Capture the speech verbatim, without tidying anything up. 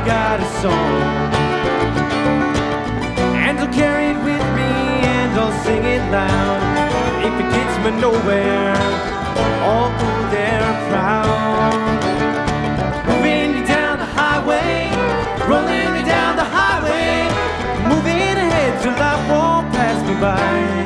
got a song, and I'll carry it with me and I'll sing it loud. If it gets me nowhere, I'll go there proud. Moving me down the highway, rolling me down the highway, moving ahead till life won't pass me by.